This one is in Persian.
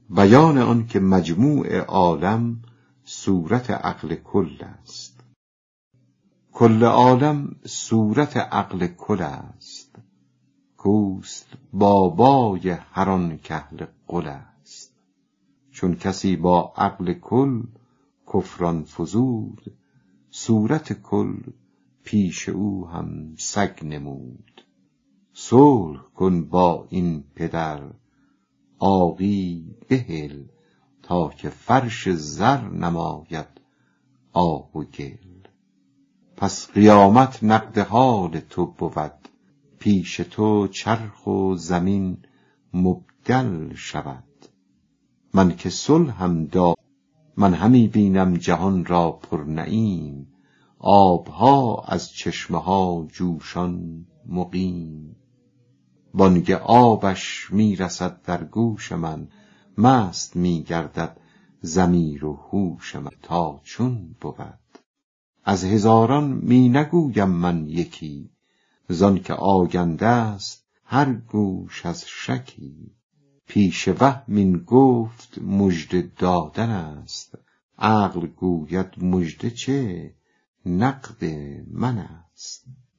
بیان آن که مجموع عالم صورت عقل کل است. کل عالم صورت عقل کل است، کوست بابای هر آن کاهل قل است. چون کسی با عقل کل کفران فزود، صورت کل پیش او هم سگ نمود. صلح کن با این پدر عاقی بهل، تا که فرش زر نماید آب و گل. پس قیامت نقد حال تو بود، پیش تو چرخ و زمین مبدل شود. من که صلحم من همی بینم جهان را پر نعیم، آبها از چشمه ها جوشان مقیم. بانگ آبش می رسد در گوش من، مست می گردد ضمیر و هوش من. تا چون بود از هزاران می نگویم من یکی، زان که آگنده است هر گوش از شکی. پیش وهم این گفت مژده دادن است، عقل گوید مژده چه نقد من است.